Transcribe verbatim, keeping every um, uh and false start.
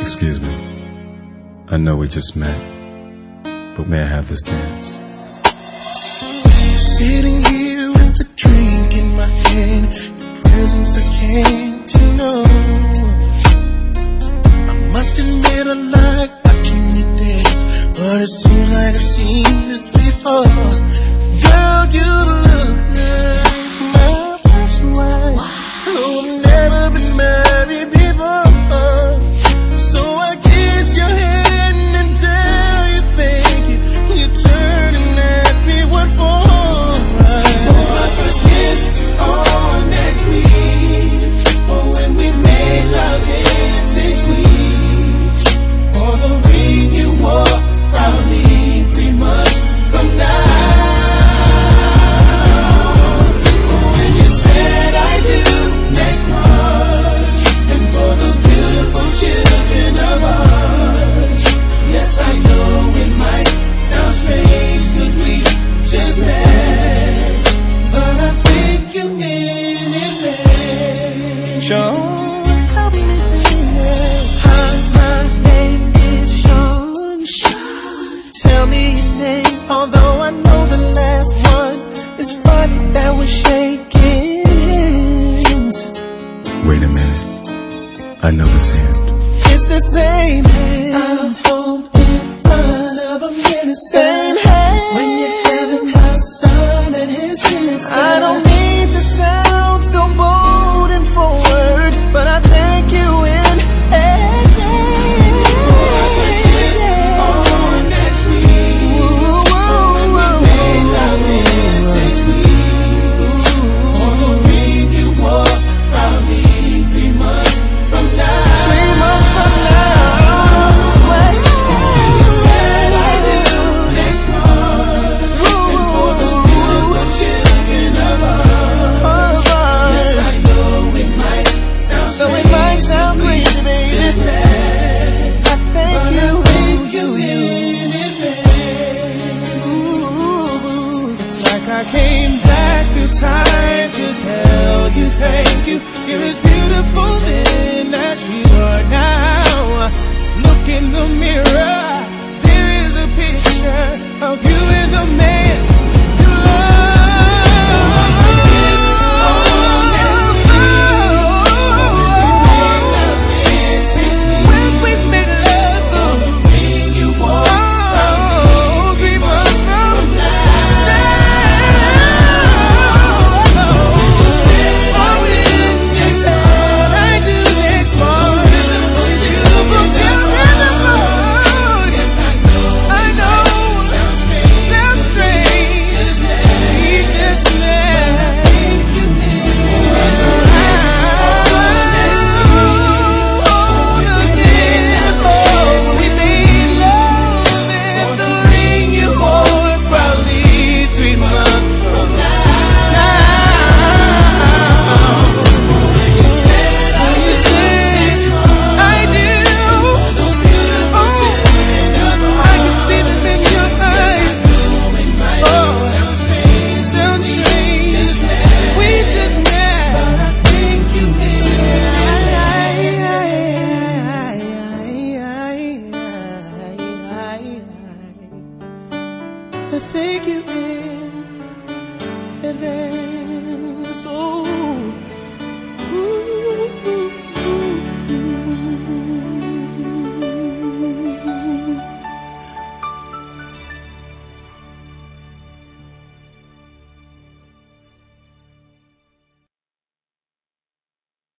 Excuse me. I know we just met, but may I have this dance? Sitting here with a drink in my hand, your presence I came to know. I must admit I like watching you dance, but it seems like I've seen this before. Girl, you look like my first wife, who have never been married before. So I kiss your hand and tell you thank you. You turn and ask me what for. For my first kiss on next week, or when we made love in six weeks, or the ring you wore proudly three months from now. Or when you said I do next March, and for the beautiful children of ours. Yes, I know it might sound strange, cause we just met, but I think you mean it, babe. Sean, help me sing it. Hi, my name is Sean. Sean. Tell me your name, although I know the last one. It's funny that we're shaking hands. Wait a minute. I know this hand. It's the same hand. I'm holding in front of a minute. Same hand.